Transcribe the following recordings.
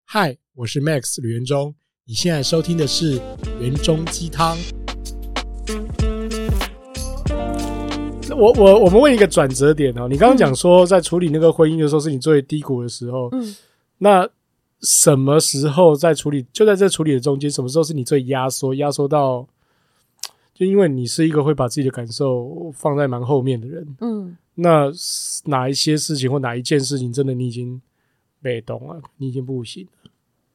嗨，我是 Max 吕元忠，你现在收听的是元忠鸡汤。我们问一个转折点哦，你刚刚讲说在处理那个婚姻的时候是你最低谷的时候，那什么时候在处理，就在这处理的中间，什么时候是你最压缩到，就因为你是一个会把自己的感受放在蛮后面的人，那哪一些事情或哪一件事情真的你已经被动了，你已经不行了？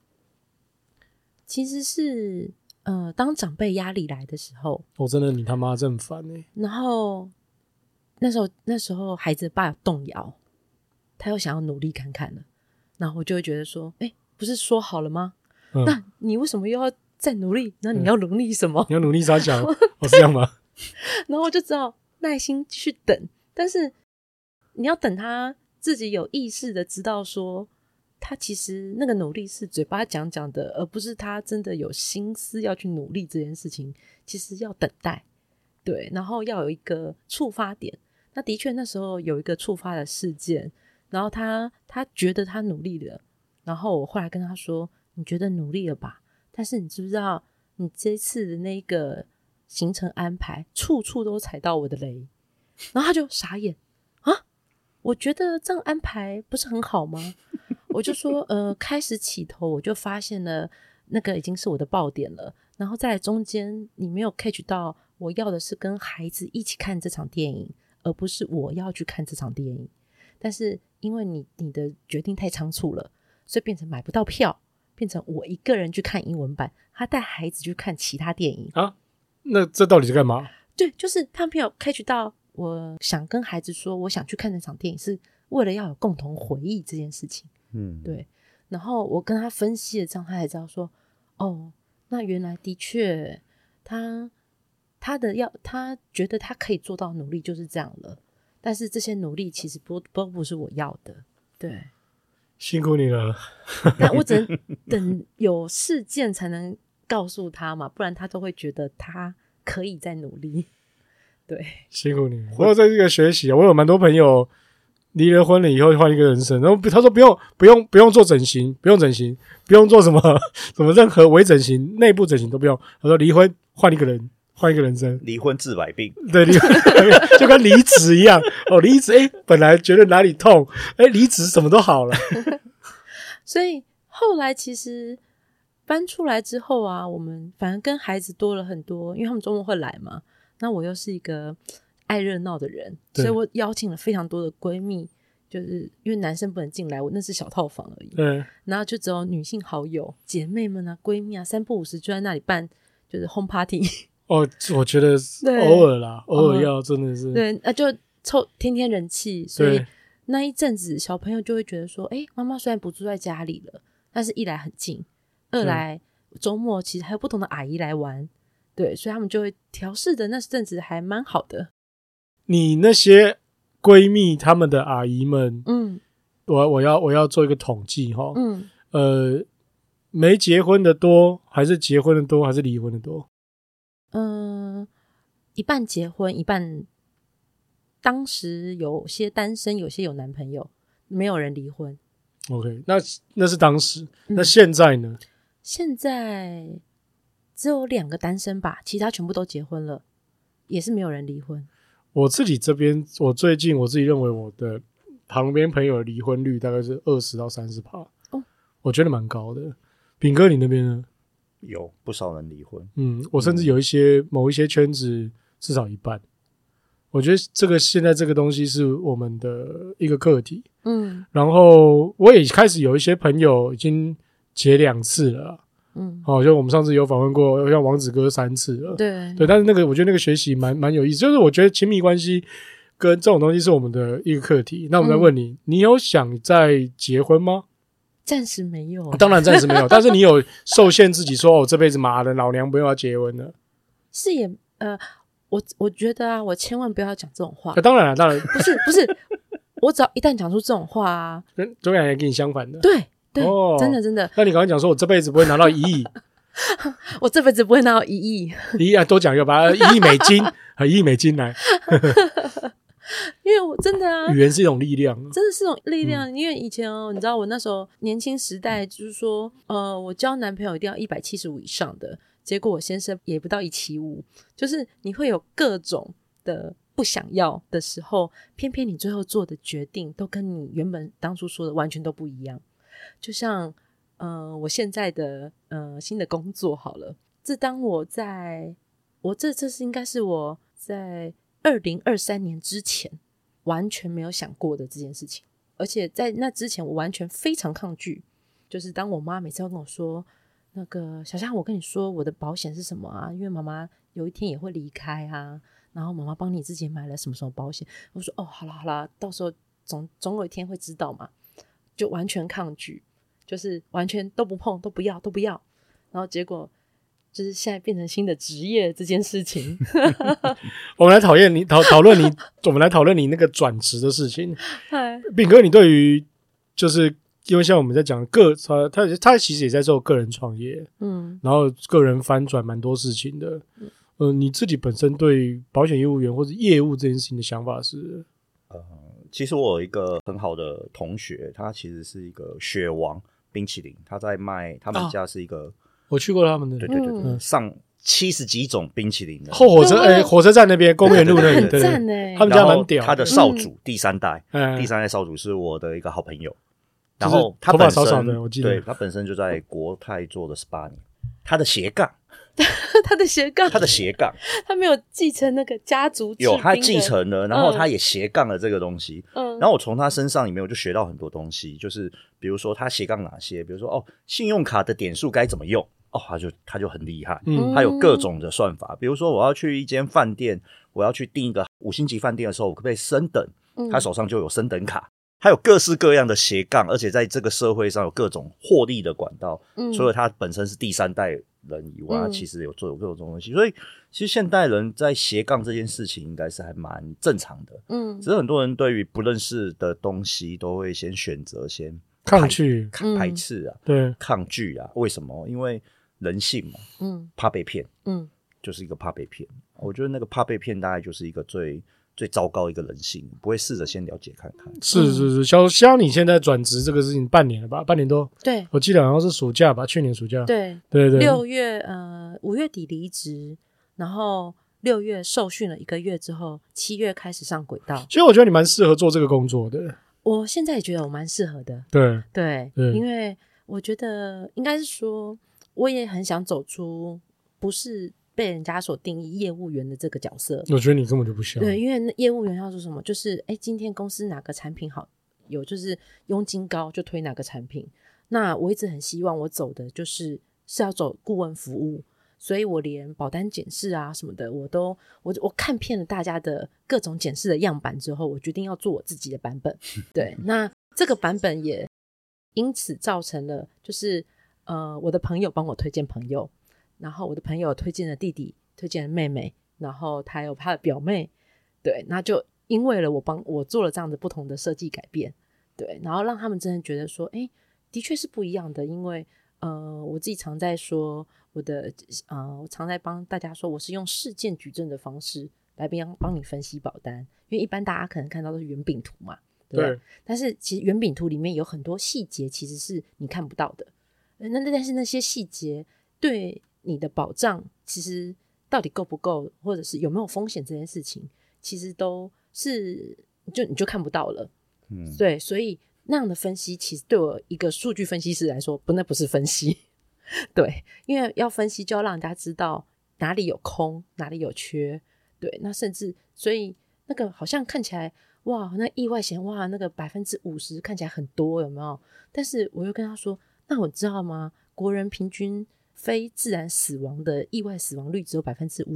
其实是当长辈压力来的时候， 真的你他妈真烦欸。 然后那时候孩子的爸有动摇，他又想要努力看看了，然后我就会觉得说，不是说好了吗？那你为什么又要再努力？那你要努力什么？ 你要努力啥讲？是这样吗？ 然后我就只好耐心去等，但是你要等他自己有意识的知道说，他其实那个努力是嘴巴讲讲的，而不是他真的有心思要去努力这件事情，其实要等待，对，然后要有一个触发点。那的确那时候有一个触发的事件，然后他觉得他努力了，然后我后来跟他说，你觉得努力了吧，但是你知不知道你这次的那个行程安排处处都踩到我的雷？然后他就傻眼啊，我觉得这样安排不是很好吗？我就说开始起头我就发现了那个已经是我的爆点了，然后再来中间你没有 catch 到我要的是跟孩子一起看这场电影，而不是我要去看这场电影。但是因为你的决定太仓促了，所以变成买不到票，变成我一个人去看英文版，他带孩子去看其他电影啊。那这到底是干嘛？ 对，就是他没有 catch 到我想跟孩子说我想去看那场电影是为了要有共同回忆这件事情。对。然后我跟他分析了这样，他才知道说，那原来的确他觉得他可以做到努力就是这样了，但是这些努力其实不是我要的。对， 辛苦你了。 但我只能等有事件才能告诉他嘛，不然他都会觉得他可以再努力。对，辛苦你。我有在这个学习，我有蛮多朋友离了婚了以后换一个人生，然后他说不用做整形，不用做什么任何微整形、内部整形都不用。他说离婚换一个人生， 离婚治百病。 对，就跟离职一样。离职本来觉得哪里痛，离职什么都好了。 所以后来其实搬出来之后啊，我们反而跟孩子多了很多，因为他们周末会来嘛。那我又是一个爱热闹的人，所以我邀请了非常多的闺蜜，就是因为男生不能进来，我那是小套房而已。对，然后就只有女性好友、姐妹们啊、闺蜜啊，三不五时就在那里办就是 home party。 我觉得偶尔啦，偶尔要真的是对，就凑天天人气，所以那一阵子小朋友就会觉得说，妈妈虽然不住在家里了，但是一来很近，二来周末其实还有不同的阿姨来玩，对，所以他们就会调试的那阵子还蛮好的。 你那些闺蜜她们的阿姨们，我要做一个统计齁，没结婚的多，还是结婚的多，还是离婚的多？ 一半结婚，一半当时有些单身，有些有男朋友，没有人离婚。 OK， 那是当时，那现在呢？ 现在只有2个单身吧，其他全部都结婚了，也是没有人离婚。 我自己这边，我最近我自己认为我的旁边朋友的离婚率大概是20%到30%，我觉得蛮高的。炳哥，你那边呢？ 有不少人离婚。 我甚至有某一些圈子至少一半。我觉得现在这个东西是我们的一个课题。然后我也开始有一些朋友已经结2次了。就我们上次有访问过像王子哥3次了。对，但是我觉得那个学习蛮有意思，就是我觉得亲密关系跟这种东西是我们的一个课题。那我们再问你，你有想再结婚吗？ 暂时没有。 当然暂时没有，但是你有受限自己说这辈子妈的老娘不要结婚了。 是也我觉得啊，我千万不要讲这种话。 当然不是，我只要一旦讲出这种话啊， 总有人跟你相反的。 对，真的。 那你刚刚讲说我这辈子不会拿到1亿， 我这辈子不会拿到1亿， 多讲一个，把1亿美金和1亿美金来。 因为我真的啊， 语言是一种力量， 真的是一种力量。因为以前你知道我那时候年轻时代，就是说我交男朋友一定要175以上的，结果我先生也不到175，就是你会有各种的不想要的时候，偏偏你最后做的决定都跟你原本当初说的完全都不一样。就像我现在的新的工作好了，当我这是应该是我在2023年之前完全没有想过的这件事情，而且在那之前我完全非常抗拒。就是当我妈每次要跟我说那个小香，我跟你说我的保险是什么啊，因为妈妈有一天也会离开啊，然后妈妈帮你自己买了什么什么保险，我说哦，好啦，到时候总有一天会知道嘛，就完全抗拒，就是完全都不碰，都不要，然后结果就是现在变成新的职业这件事情。 我们来讨论你那个转职的事情。炳哥，你对于就是因为像我们在讲他其实也在做个人创业，然后个人翻转蛮多事情的。你自己本身对保险业务员或者业务这件事情的想法是？ 其实我有一个很好的同学，他其实是一个雪王冰淇淋，他在卖，他们家是一个。 我去过他们的， 对，上70几种冰淇淋的后火车站那边公园路那里，对，他们家蛮屌的。 他的少主第三代少主是我的一个好朋友，然后他本身头发少少的，我记得， 对，他本身就在国泰做了18年，他的斜杠， 他没有继承那个家族制， 有他继承了，然后他也斜杠了这个东西，然后我从他身上里面我就学到很多东西，就是比如说他斜杠哪些，比如说信用卡的点数该怎么用。他就很厉害，他有各种的算法，比如说我要去一间饭店，我要去订一个5星级饭店的时候，我可不可以升等，他手上就有升等卡，他有各式各样的斜杠，而且在这个社会上有各种获利的管道，除了他本身是第三代人以外，他其实有做各种东西，所以其实现代人在斜杠这件事情应该是还蛮正常的，只是很多人对于不认识的东西都会先选择先抗拒排斥啊， 对， 抗拒啊，为什么？因为人性嘛，怕被骗，就是一个怕被骗。我觉得那个怕被骗大概就是一个最糟糕一个人性，不会试着先了解看看。 是，像你现在转职这个事情半年了吧？半年多， 对， 我记得好像是暑假吧，去年暑假， 对，5月底离职，然后6月受训了1个月之后，7月开始上轨道。 其实我觉得你蛮适合做这个工作的。 我现在也觉得我蛮适合的，对，因为我觉得应该是说。我也很想走出不是被人家所定义业务员的这个角色。 我觉得你根本就不像。 对，因为业务员要做什么，就是今天公司哪个产品好，有就是佣金高就推哪个产品。那我一直很希望我走的是要走顾问服务，所以我连保单检视啊什么的，我看遍了大家的各种检视的样板之后，我决定要做我自己的版本。对，那这个版本也因此造成了就是我的朋友帮我推荐朋友，然后我的朋友推荐了弟弟，推荐了妹妹，然后他有他的表妹，对，那就因为了我做了这样的不同的设计改变，对，然后让他们真的觉得说的确是不一样的。因为我自己常在说我常在帮大家说我是用事件矩阵的方式来帮你分析保单，因为一般大家可能看到都是圆饼图嘛， 对，但是其实圆饼图里面有很多细节其实是你看不到的，但是那些细节对你的保障其实到底够不够，或者是有没有风险这件事情，其实都是你就看不到了。对，所以那样的分析其实对我一个数据分析师来说那不是分析。对，因为要分析就要让人家知道哪里有空哪里有缺，对，那甚至所以那个好像看起来哇那意外险哇那个50%看起来很多有没有，但是我又跟他说那我知道吗，国人平均非自然死亡的意外死亡率只有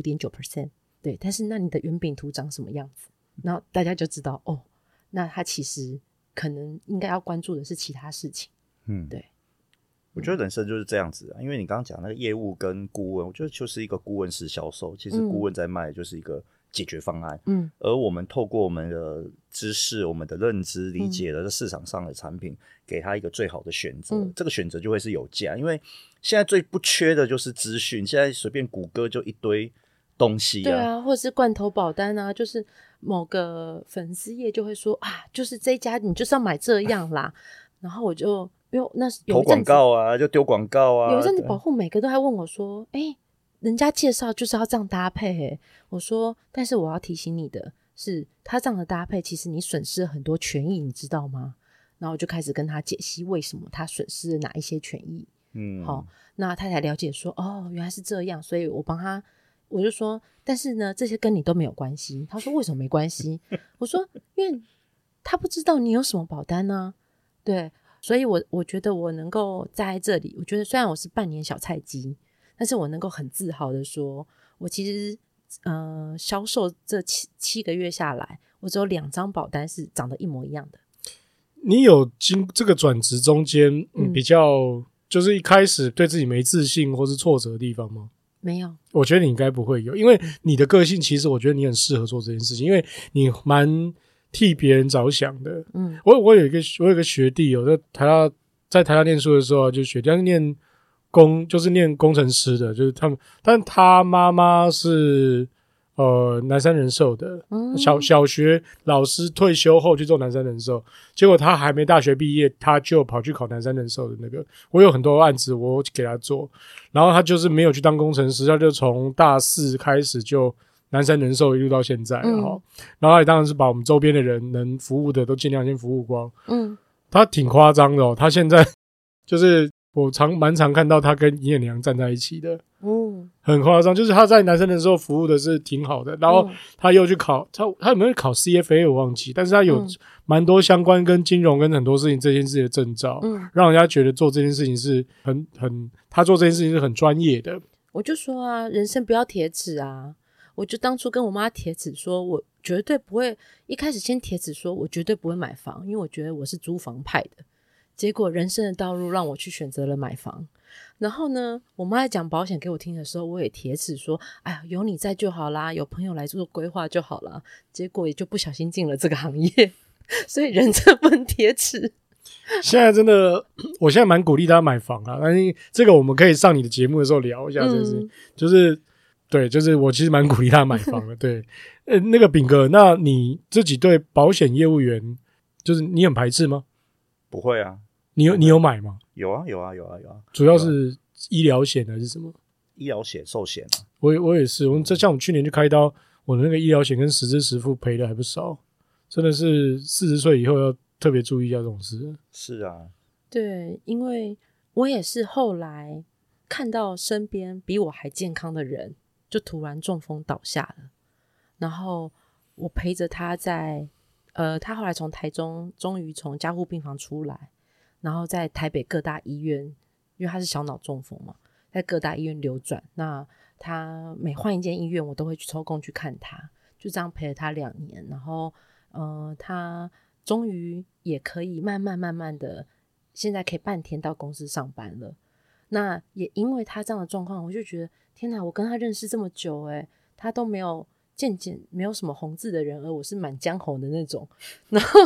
5.9%， 对，但是那你的圆饼图长什么样子，然后大家就知道那他其实可能应该要关注的是其他事情。对， 我觉得人生就是这样子因为你刚刚讲那个业务跟顾问，我觉得就是一个顾问式销售，其实顾问在卖的就是一个解决方案，而我们透过我们的知识我们的认知理解了市场上的产品，给他一个最好的选择，这个选择就会是有价，因为现在最不缺的就是资讯，现在随便谷歌就一堆东西对啊，或者是罐头保单啊，就是某个粉丝页就会说啊，就是这一家你就是要买这样啦，然后我就因为那有一阵子投广告啊，就丢广告啊。 有一阵子保护每个都还问我说，人家介绍就是要这样搭配我说，但是我要提醒你的是，他这样的搭配其实你损失了很多权益，你知道吗？然后我就开始跟他解析为什么他损失了哪一些权益。好，那他才了解说，哦，原来是这样，所以我就说，但是呢，这些跟你都没有关系。他说为什么没关系？我说因为他不知道你有什么保单呢。对，所以我觉得我能够在这里，我觉得虽然我是半年小菜鸡，但是我能够很自豪的说，我其实销售这七个月下来，我只有2张保单是长得一模一样的。 你有经这个转职中间比较就是一开始对自己没自信或是挫折的地方吗？ 没有， 我觉得你应该不会有，因为你的个性其实我觉得你很适合做这件事情，因为你蛮替别人着想的。我有一个学弟在台大念书的时候，就学弟他是念工程师的，就是他们，但他妈妈是南山人寿的，小学老师退休后去做南山人寿，结果他还没大学毕业，他就跑去考南山人寿的那个。我有很多案子我给他做，然后他就是没有去当工程师，他就从大4开始就南山人寿一路到现在，然后他也当然是把我们周边的人能服务的都尽量先服务光。他挺夸张的他现在就是我蛮常看到他跟尹衍娘站在一起的。很夸张，就是他在南山人寿服务的是挺好的，然后他又去考他有没有考 CFA 我忘记，但是他有蛮多相关跟金融跟很多事情这件事情的证照，让人家觉得做这件事情是他做这件事情是很专业的。 我就说啊，人生不要铁齿啊！我就当初跟我妈铁齿说，我绝对不会一开始先铁齿说我绝对不会买房，因为我觉得我是租房派的。结果人生的道路让我去选择了买房。然后呢，我妈在讲保险给我听的时候，我也铁齿说，哎呀，有你在就好啦，有朋友来做规划就好啦。结果也就不小心进了这个行业，所以人真不能铁齿。 现在真的，我现在蛮鼓励大家买房啊，但是这个我们可以上你的节目的时候聊一下，就是对，就是我其实蛮鼓励他买房的。对，那个炳哥，那你自己对保险业务员，就是你很排斥吗？ 不会啊。 你有买吗？ 有啊。 主要是医疗险还是什么？ 医疗险、寿险啊。 我也是，像我们去年去开刀，我的那个医疗险跟实支实付赔的还不少，真的是40岁以后要特别注意一下这种事。 是啊， 对，因为我也是后来看到身边比我还健康的人就突然中风倒下了，然后我陪着他他后来从台中终于从加护病房出来，然后在台北各大医院，因为他是小脑中风嘛，在各大医院流转，那他每换一间医院我都会去抽空去看他，就这样陪了他2年，然后他终于也可以慢慢的现在可以半天到公司上班了。那也因为他这样的状况，我就觉得天哪，我跟他认识这么久他都没有渐渐没有什么红字的人，而我是满江红的那种，然后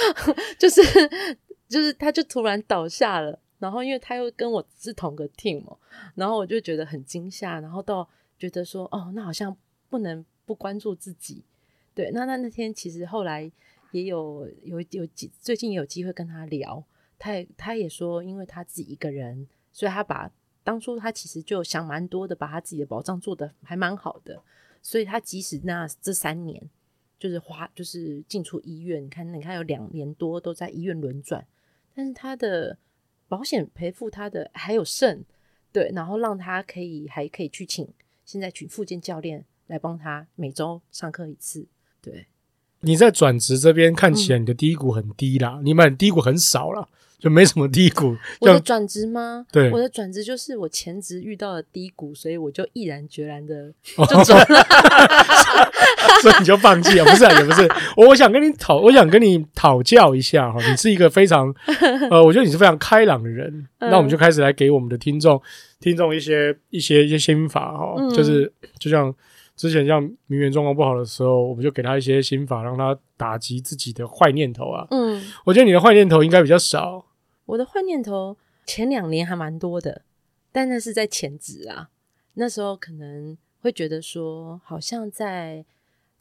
就是他就突然倒下了，然后因为他又跟我是同个 team 然后我就觉得很惊吓，然后到觉得说那好像不能不关注自己。对，那天其实后来也有最近也有机会跟他聊，他也说因为他自己一个人，所以他当初他其实就想蛮多的，把他自己的保障做得还蛮好的，所以他即使这3年就是进出医院，你看有2年多都在医院轮转，但是他的保险赔付他的还有剩，对，然后让他还可以去现在请复健教练来帮他每周上课1次。对， 你在转职这边看起来你的低谷很低啦，你们低谷很少啦，就没什么低谷。 我的转职吗？ 对， 我的转职就是我前职遇到了低谷，所以我就毅然决然的就转了。 所以你就放弃了？不是也不是，我想跟你讨教一下哈，你是一个非常我觉得你是非常开朗的人。那我们就开始来给我们的听众一些心法哈，就像之前像名媛状况不好的时候，我们就给他一些心法，让他打击自己的坏念头啊。我觉得你的坏念头应该比较少。 我的坏念头前2年还蛮多的，但那是在前职啊。那时候可能会觉得说，好像在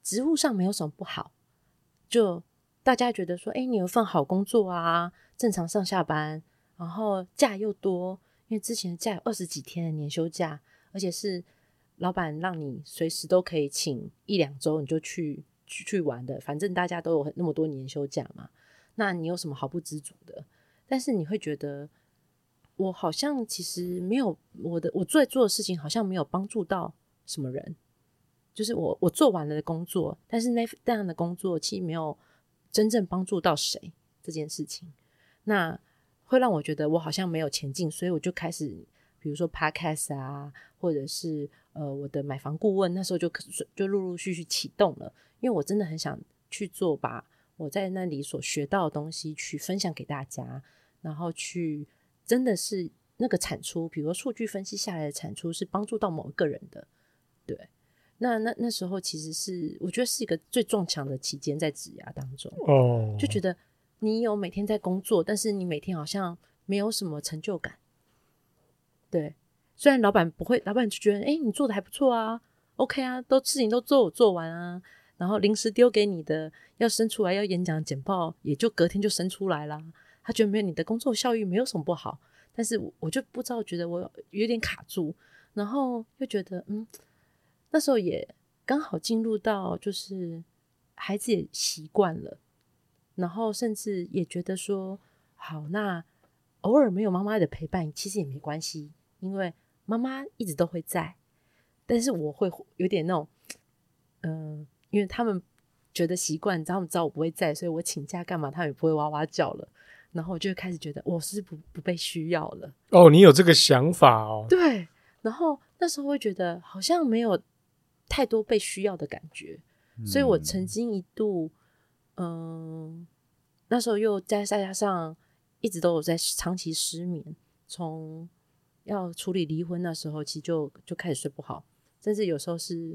职务上没有什么不好，就大家觉得说你有份好工作啊，正常上下班，然后假又多，因为之前的假有20几天的年休假，而且是老板让你随时都可以请1-2周你就去玩的，反正大家都有那么多年休假嘛，那你有什么好不知足的？但是你会觉得我好像其实没有我做的事情好像没有帮助到什么人，就是我做完了的工作，但是那样的工作其实没有真正帮助到谁这件事情，那会让我觉得我好像没有前进，所以我就开始比如说 podcast 啊，或者是我的买房顾问，那时候就陆陆续续启动了，因为我真的很想去做，把我在那里所学到的东西去分享给大家，然后去真的是那个产出，比如说数据分析下来的产出是帮助到某一个人的，对。那时候其实是我觉得是一个最撞墙的期间，在职涯当中就觉得你有每天在工作，但是你每天好像没有什么成就感，对。虽然老板就觉得你做的还不错啊 OK 啊，事情都做完啊，然后临时丢给你的要生出来要演讲简报也就隔天就生出来啦，他觉得没有你的工作效率没有什么不好，但是我就不知道觉得我有点卡住，然后又觉得那时候也刚好进入到就是孩子也习惯了，然后甚至也觉得说好，那偶尔没有妈妈的陪伴其实也没关系，因为妈妈一直都会在，但是我会有点那种因为他们觉得习惯，他们知道我不会在，所以我请假干嘛他们也不会哇哇叫了，然后我就开始觉得我是不被需要了。 你有这个想法哦？ 对，然后那时候会觉得好像没有太多被需要的感觉，所以我曾经一度那时候又再加上一直都有在长期失眠，从要处理离婚那时候其实就开始睡不好，甚至有时候是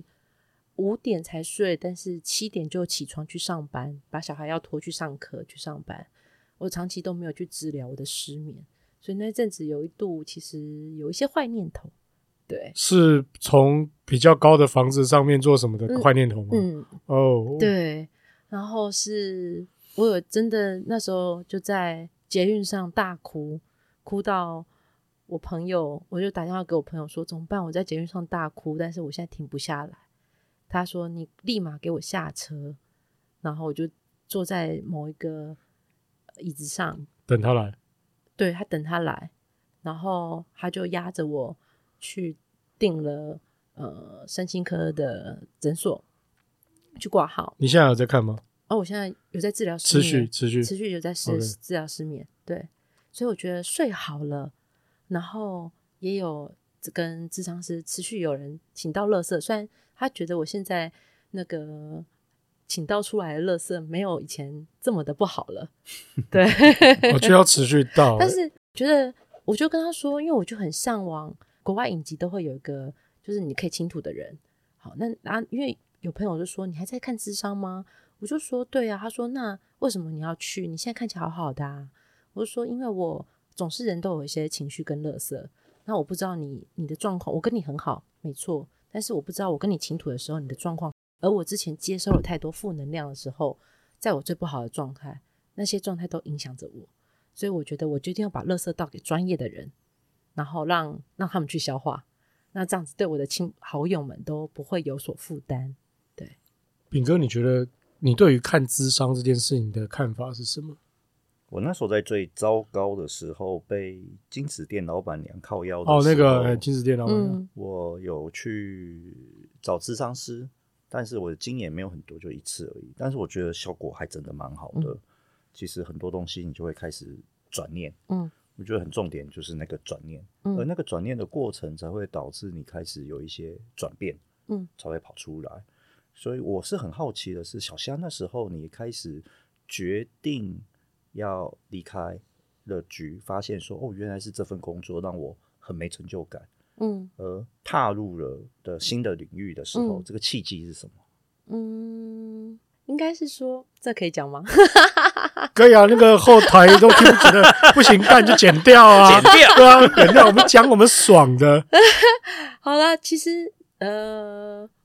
5点才睡，但是7点就起床去上班，把小孩要拖去上课去上班，我长期都没有去治疗我的失眠，所以那阵子有一度其实有一些坏念头。对， 是从比较高的房子上面做什么的坏念头吗？ 对，然后是我有真的那时候就在捷运上大哭到我朋友，我就打电话给我朋友说怎么办，我在捷运上大哭，但是我现在停不下来，他说你立马给我下车，然后我就坐在某一个椅子上等他来， 对，他等他来，然后他就压着我去订了身心科的诊所去挂号。 你现在有在看吗？ 我现在有在治疗失眠， 持续有在治疗失眠，对，所以我觉得睡好了，然后也有跟諮商师持续有人请到垃圾，虽然他觉得我现在那个请到出来的垃圾没有以前这么的不好了，对， 我就要持续到， 但是觉得我就跟他说，因为我就很向往国外影集都会有一个就是你可以倾吐的人，好，那因为有朋友就说你还在看諮商吗？我就说对啊，他说那为什么你要去？你现在看起来好好的啊。我就说因为我总是人都有一些情绪跟垃圾，那我不知道你的状况，我跟你很好没错，但是我不知道我跟你倾吐的时候你的状况，而我之前接收了太多负能量的时候，在我最不好的状态，那些状态都影响着我，所以我觉得我决定要把垃圾倒给专业的人，然后让他们去消化，那这样子对我的好友们都不会有所负担。对， 秉哥，你觉得你对于看諮商这件事情的看法是什么？ 我那时候在最糟糕的时候，被金子店老板娘靠腰的时候， 那个金子店老板娘， 我有去找諮商师，但是我的经验没有很多，就1次而已，但是我觉得效果还真的蛮好的。其实很多东西你就会开始转念，我觉得很重点就是那个转念，而那个转念的过程才会导致你开始有一些转变，才会跑出来。所以我是很好奇的是，小虾那时候你开始决定要离开了局，发现说原来是这份工作让我很没成就感，而踏入了的新的领域的时候，这个契机是什么？ 应该是说这可以讲吗？ 可以啊，那个后台都听不觉得不行，那你就剪掉啊， 剪掉， 对啊，剪掉，我们讲我们爽的。 好啦，其实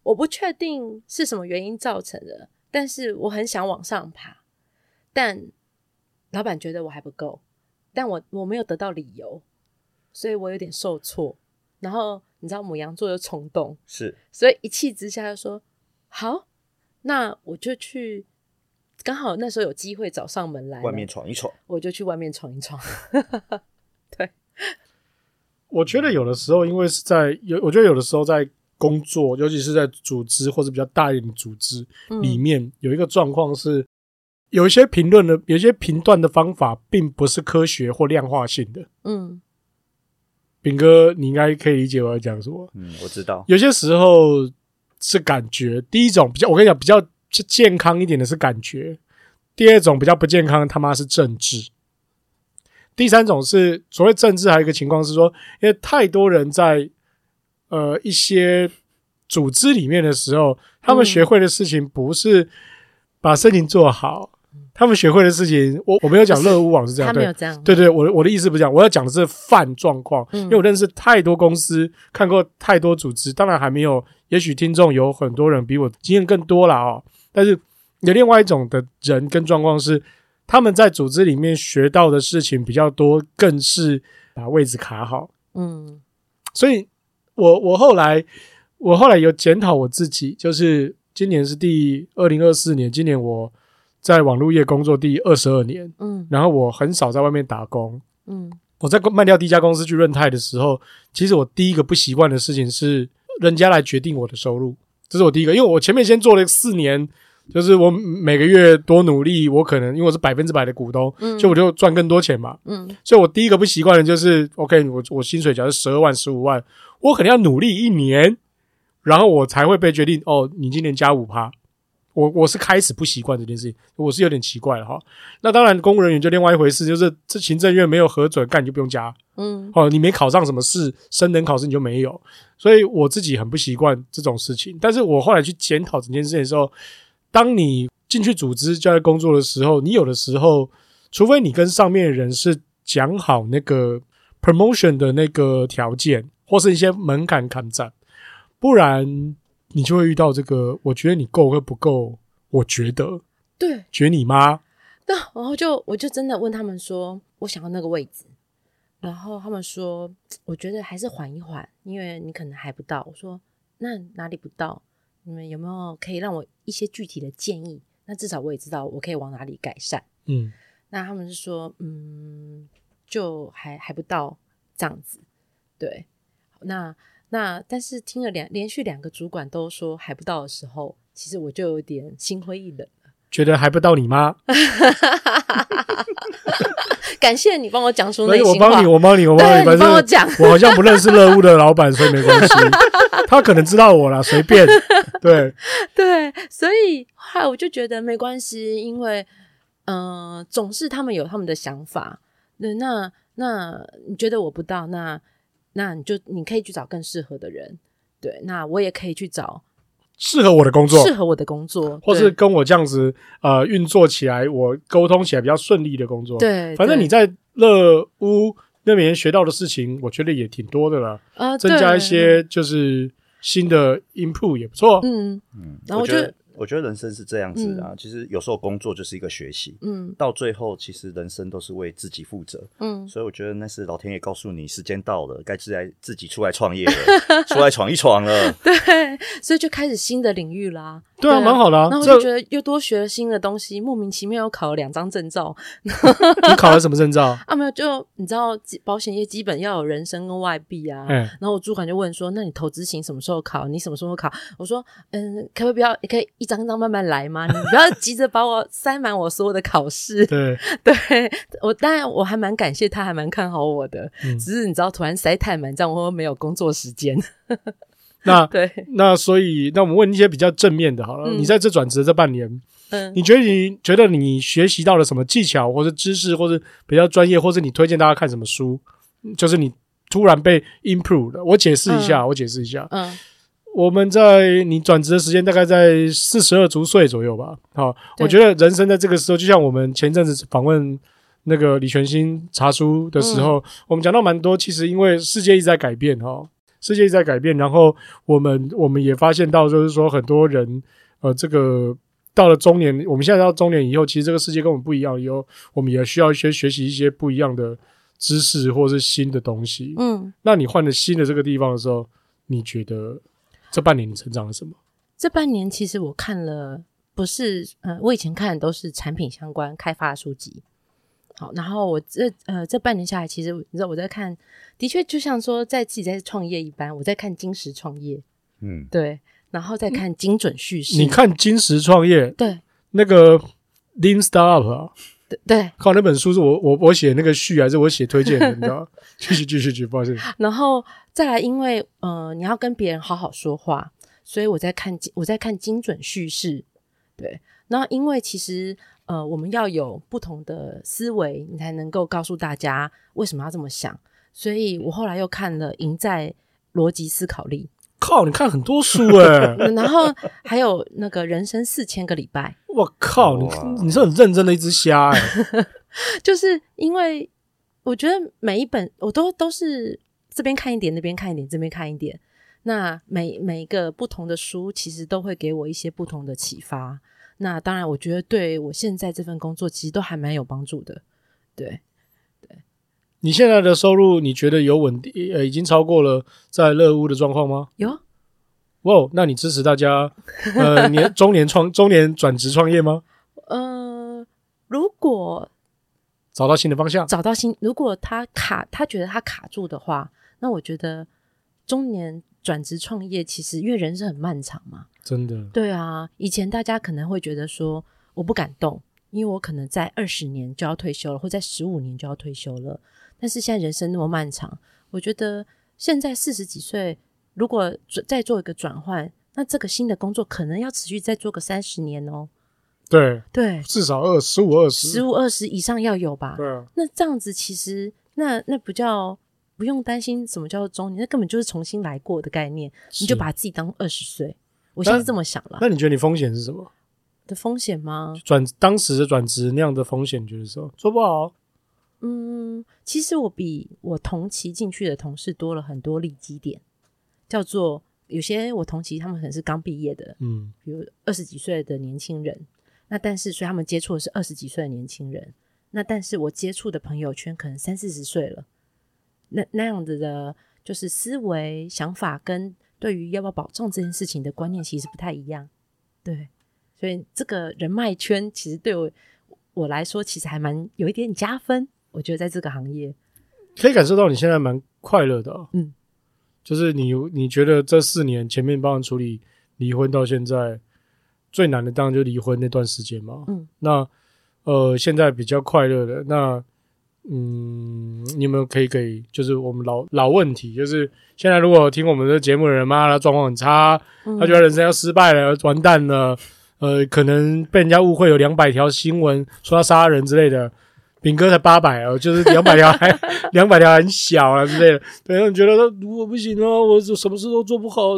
我不确定是什么原因造成的，但是我很想往上爬，但老板觉得我还不够，但我没有得到理由，所以我有点受挫。然后你知道牡羊座有冲动， 是， 所以一气之下就说好，那我就去，刚好那时候有机会找上门来了， 外面闯一闯， 我就去外面闯一闯。对， 我觉得有的时候，因为是我觉得有的时候在工作，尤其是在组织或者比较大一点的组织里面，有一个状况是，有一些有一些评断的方法，并不是科学或量化性的。炳哥，你应该可以理解我要讲什么。 我知道。有些时候是感觉，第一种我跟你讲比较健康一点的是感觉，第二种比较不健康的他妈是政治。第三种是所谓政治，还有一个情况是说，因为太多人在一些组织里面的时候，他们学会的事情不是把事情做好，他们学会的事情，我没有讲乐屋网是这样， 他没有这样， 对，我的意思不是这样，我要讲的是泛状况，因为我认识太多公司，看过太多组织，当然还没有，也许听众有很多人比我经验更多啦哦，但是有另外一种的人跟状况是，他们在组织里面学到的事情比较多，更是把位置卡好，所以我后来有检讨我自己，就是今年是2024年，今年我在网络业工作第22年，然后我很少在外面打工，我在卖掉第一家公司去润泰的时候，其实我第一个不习惯的事情是人家来决定我的收入，这是我第一个，因为我前面先做了4年，就是我每个月多努力，我可能因为我是100%的股东，所以我就赚更多钱嘛，所以我第一个不习惯的就是 OK， 我薪水假如12万15万，我可能要努力1年，然后我才会被决定哦，你今年加 5%。我是开始不习惯这件事情，我是有点奇怪了哈。那当然，公务人员就另外一回事，就是这行政院没有核准，干你就不用加，你没考上什么试，升等考试你就没有，所以我自己很不习惯这种事情。但是我后来去检讨整件事情的时候，当你进去组织就在工作的时候，你有的时候，除非你跟上面的人是讲好那个 promotion 的那个条件，或是一些门槛砍斩，不然你就会遇到这个，我觉得你够会不够？我觉得， 对， 觉得你妈。 那然后我就真的问他们说，我想要那个位置，然后他们说，我觉得还是缓一缓，因为你可能还不到。我说那哪里不到？你们有没有可以让我一些具体的建议？那至少我也知道我可以往哪里改善。那他们是说，就还不到这样子，对，那但是听了连续2个主管都说还不到的时候，其实我就有点心灰意冷了， 觉得还不到你妈。 感谢你帮我讲出内心话， 我帮你， 反正你帮我讲， 我好像不认识乐屋的老板，所以没关系。他可能知道我啦，随便。对， 所以后来我就觉得没关系，因为总是他们有他们的想法。对，那你觉得我不到，那你可以去找更适合的人，对，那我也可以去找适合我的工作，或是跟我这样子运作起来，我沟通起来比较顺利的工作。 对， 反正你在乐屋那边学到的事情，我觉得也挺多的了，增加一些就是新的 input 也不错。 然后我觉得人生是这样子的其实有时候工作就是一个学习，到最后其实人生都是为自己负责，所以我觉得那是老天爷告诉你时间到了，该自己出来创业了，出来闯一闯了。 对，所以就开始新的领域啦。 对啊，蛮好的啊。 然后我就觉得又多学了新的东西，莫名其妙又考了2张证照。 你考了什么证照？ 没有，就你知道保险业基本要有人身跟外币啊。然后我主管就问说，那你投资型什么时候考？你什么时候考？我说可不可以一个一张张慢慢来吗？你不要急着把我塞满我所有的考试。对，当然我还蛮感谢他，还蛮看好我的，只是你知道突然塞太满，这样我会没有工作时间。 所以我们问一些比较正面的好了。你在这转职的这半年，你觉得你学习到了什么技巧或者知识，或者比较专业，或者你推荐大家看什么书，就是你突然被 improve 了。我解释一下。我们在你转职的时间大概在42足岁左右吧。我觉得人生在这个时候，就像我们前阵子访问那个李全兴茶书的时候，我们讲到蛮多，其实因为世界一直在改变世界在改变，然后我们也发现到，就是说很多人这个到了中年，我们现在到中年以后，其实这个世界跟我们不一样，以后我们也需要学习一些不一样的知识或是新的东西。那你换了新的这个地方的时候，你觉得这半年你成长了什么？这半年其实我看了，不是我以前看的都是产品相关开发的书籍。好，然后我这半年下来，其实你知道我在看，的确就像说自己在创业一般，我在看精实创业，对，然后再看精准叙事。 你看精实创业， 对， 那个 Lean Startup 啊， 对， 靠那本书是我写那个序还是我写推荐的，你知道？继续，不好意思。 然后再来，因为你要跟别人好好说话，所以我在看精准叙事，对。然后因为其实我们要有不同的思维，你才能够告诉大家为什么要这么想。所以我后来又看了《赢在逻辑思考力》。 靠，你看很多书欸然后还有那个人生4000个礼拜。 我靠，你是很认真的一只虾欸就是因为我觉得每一本我都是这边看一点，那边看一点，这边看一点。那每一个不同的书其实都会给我一些不同的启发。那当然我觉得对我现在这份工作其实都还蛮有帮助的。对， 你现在的收入你觉得有稳定已经超过了在乐屋的状况吗？ 有。 哇，那你支持大家你中年转职创业吗？ 如果找到新的方向， 如果他觉得他卡住的话，那我觉得中年转职创业其实因为人生很漫长嘛， 真的。 对啊，以前大家可能会觉得说我不敢动，因为我可能在20年就要退休了，或在15年就要退休了。但是现在人生那么漫长，我觉得现在40几岁如果再做一个转换，那这个新的工作可能要持续再做个30年哦。对， 至少15-20 以上要有吧。 对啊， 那这样子其实那不用担心什么叫做中年，那根本就是重新来过的概念，你就把自己当20岁。我现在是这么想啦。 那你觉得你风险是什么的风险吗？ 当时的转职那样的风险，就是说做不好。 其实我比我同期进去的同事多了很多利基点，叫做有些我同期他们可能是刚毕业的，比如20几岁的年轻人，那但是所以他们接触的是20几岁的年轻人，那但是我接触的朋友圈可能30-40岁了，那样子的就是思维想法跟对于要不要保障这件事情的观念其实不太一样。对，所以这个人脉圈其实对我来说其实还蛮有一点加分，我觉得在这个行业可以感受到你现在蛮快乐的就是你觉得这4年前面帮人处理离婚到现在最难的当然就离婚那段时间嘛。那现在比较快乐的那你们可以就是我们老问题，就是现在如果听我们的节目的人妈他状况很差，他觉得人生要失败了，完蛋了，可能被人家误会有200条新闻说他杀人之类的，炳哥才800哦，就是200条200条很小啊之类的。对，你觉得我不行哦，我什么事都做不好。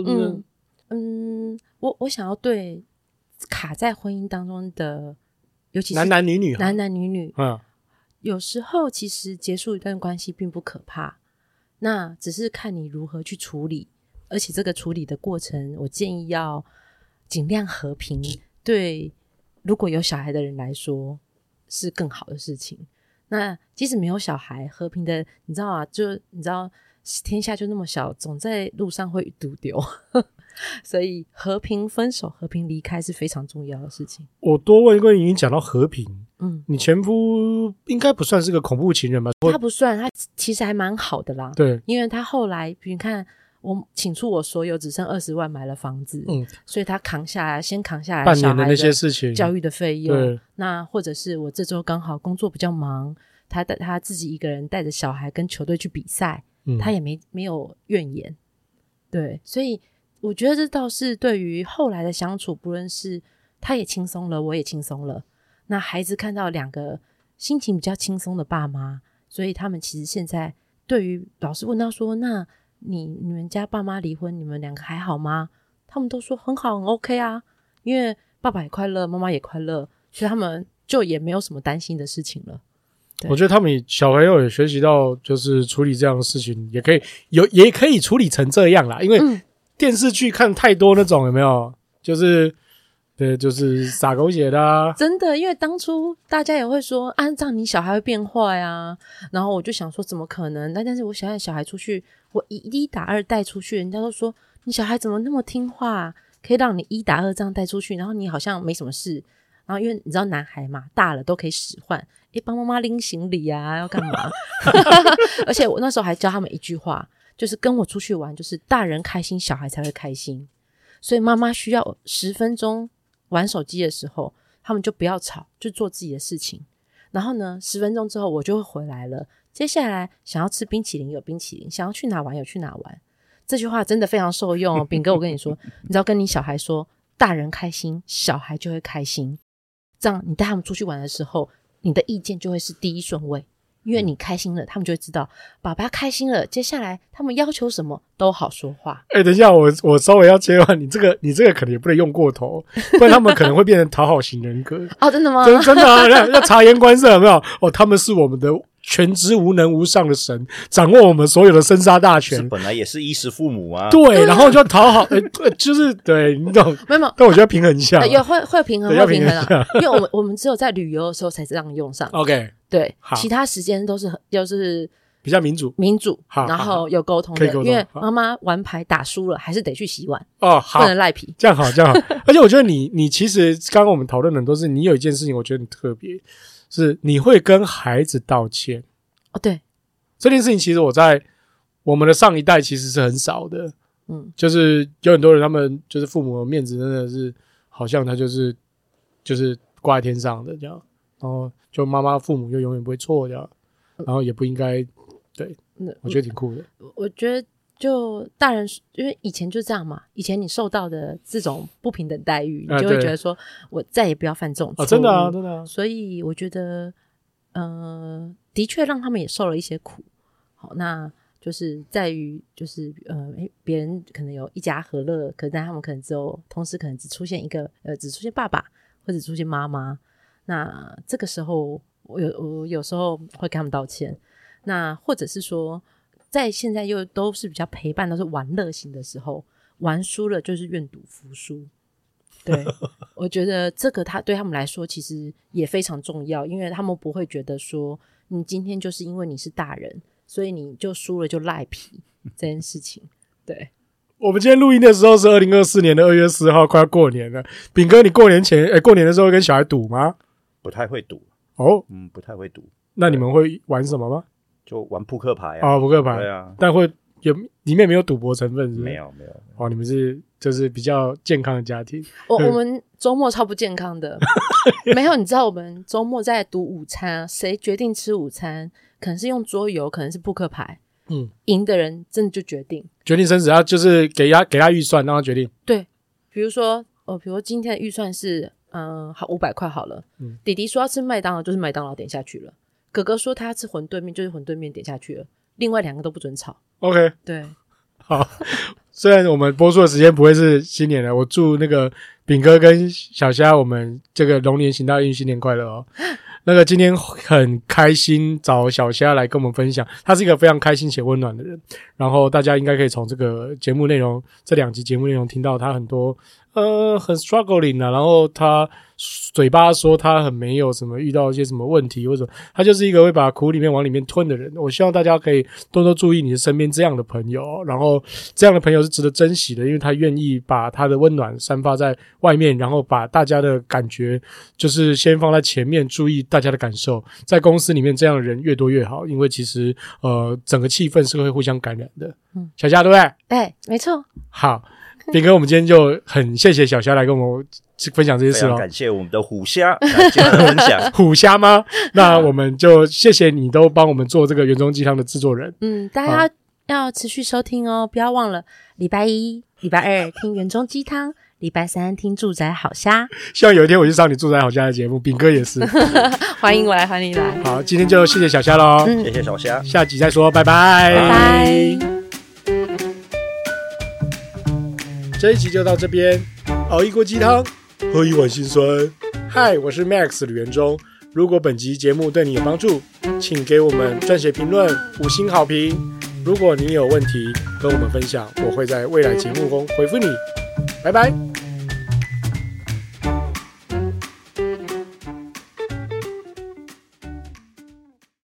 我想要对卡在婚姻当中的，尤其是男男女女， 有时候其实结束一段关系并不可怕，那只是看你如何去处理，而且这个处理的过程我建议要尽量和平，对如果有小孩的人来说是更好的事情。那即使没有小孩，和平的你知道啊，就你知道天下就那么小，总在路上会丢丢所以和平分手和平离开是非常重要的事情。 我多问一个，已经讲到和平，你前夫应该不算是个恐怖情人吧？ 他不算，他其实还蛮好的啦。 对， 因为他后来比如看我请出我所有只剩20万买了房子，所以他先扛下来半年的那些事情， 教育的费用，那或者是我这周刚好工作比较忙，他自己一个人带着小孩跟球队去比赛，他也没有怨言。对，所以我觉得这倒是对于后来的相处，不论是他也轻松了，我也轻松了，那孩子看到2个心情比较轻松的爸妈，所以他们其实现在对于老师问到说，那你们家爸妈离婚，你们2个还好吗？他们都说很好，很 OK 啊，因为爸爸也快乐，妈妈也快乐，所以他们就也没有什么担心的事情了。 我觉得他们小朋友也学习到，就是处理这样的事情，也可以处理成这样啦。因为电视剧看太多那种有没有，就是撒狗血的啊。 真的，因为当初大家也会说，这样你小孩会变坏啊。然后我就想说，怎么可能？但是我小孩出去，我1打2带出去，人家都说你小孩怎么那么听话，可以让你1打2这样带出去，然后你好像没什么事。然后因为你知道男孩嘛，大了都可以使唤，帮妈妈拎行李啊，要干嘛？而且我那时候还教他们一句话，就是跟我出去玩，就是大人开心，小孩才会开心。所以妈妈需要10分钟玩手机的时候，他们就不要吵，就做自己的事情。然后呢，10分钟之后我就会回来了。接下来想要吃冰淇淋有冰淇淋，想要去哪玩有去哪玩。这句话真的非常受用哦，炳哥，我跟你说，你知道跟你小孩说，大人开心，小孩就会开心。这样你带他们出去玩的时候，你的意见就会是第一顺位，因为你开心了，他们就会知道爸爸开心了，接下来他们要求什么都好说话。 等一下，我稍微要切换，你这个可能也不能用过头，不然他们可能会变成讨好型人格。 哦，真的吗？ 真的啊，要察言观色，有没有？他们是我们的全知无能无上的神，掌握我们所有的生杀大权。 本来也是衣食父母啊。 对，然后就讨好，就是对你懂？ 没有， 但我觉得平衡一下， 会平衡，会平衡啊。因为我们只有在旅游的时候才这样用上。 OK， 对，其他时间都是就是比较民主， 然后有沟通的。因为妈妈玩牌打输了，还是得去洗碗哦，好， 不能赖皮。 这样好。而且我觉得你其实刚刚我们讨论的都是你有一件事情，我觉得很特别。是你会跟孩子道歉哦，对， 这件事情其实我在我们的上一代其实是很少的，就是有很多人他们就是父母的面子真的是好像他就是挂在天上的这样，然后就妈妈父母就永远不会错这样，然后也不应该对，我觉得挺酷的。 我觉得就大人，因为以前就这样嘛，以前你受到的这种不平等待遇，你就会觉得说我再也不要犯这种错误。 真的啊，真的啊。 所以我觉得的确让他们也受了一些苦。好，那就是在于就是别人可能有一家和乐，可是他们可能同时可能只出现一个只出现爸爸或者出现妈妈。那这个时候我有时候会跟他们道歉。那或者是说在现在又都是比较陪伴，都是玩乐型的时候，玩输了就是愿赌服输。对，我觉得这个对他们来说其实也非常重要，因为他们不会觉得说你今天就是因为你是大人，所以你就输了就赖皮这件事情。对， 我们今天录音的时候是2024年2月4号，快要过年了。炳哥，你过年的时候会跟小孩赌吗？ 不太会赌哦， 不太会赌。 那你们会玩什么吗？ 就玩扑克牌啊。 扑克牌。 对啊。 但会里面没有赌博成分是不是？ 没有。 你们是就是比较健康的家庭。 我们周末超不健康的。没有，你知道我们周末在赌午餐，谁决定吃午餐？可能是用桌游，可能是扑克牌。赢的人真的就决定生死，就是给他预算让他决定。 对，比如说今天的预算是好500块好了。弟弟说要吃麦当劳，就是麦当劳点下去了。哥哥说他要吃馄饨面，就是馄饨面点下去了。另外2个都不准吵。 OK， 对， 好。虽然我们播出的时间不会是新年了，我祝那个炳哥跟小虾我们这个龙年行大运，新年快乐哦。那个今天很开心找小虾来跟我们分享，他是一个非常开心且温暖的人，然后大家应该可以从这个节目内容，这2集节目内容听到他很多很 struggling 啊，然后他嘴巴说他很没有什么遇到一些什么问题，或者他就是一个会把苦里面往里面吞的人。我希望大家可以多多注意你的身边这样的朋友，然后这样的朋友是值得珍惜的，因为他愿意把他的温暖散发在外面，然后把大家的感觉就是先放在前面，注意大家的感受。在公司里面这样的人越多越好，因为其实整个气氛是会互相感染的。小虾对不对？ 对，没错。 好，炳哥，我们今天就很谢谢小虾来跟我们分享这些事非常感谢我们的虎虾来今天的分享。 虎虾吗？那我们就谢谢你都帮我们做这个元中鸡汤的制作人。 大家要持续收听哦，不要忘了礼拜1、礼拜2听元中鸡汤，礼拜3听住宅好虾。 希望有一天我去上你住宅好虾的节目，炳哥也是。 欢迎来，欢迎来。 好，今天就谢谢小虾咯。 谢谢小虾， 下集再说，拜拜。 拜拜。 这一集就到这边，熬一锅鸡汤，喝一碗心酸。嗨，我是 Max 吕元中。 如果本集节目对你有帮助，请给我们撰写评论、5星好评。如果你有问题跟我们分享，我会在未来节目中回复你。拜拜。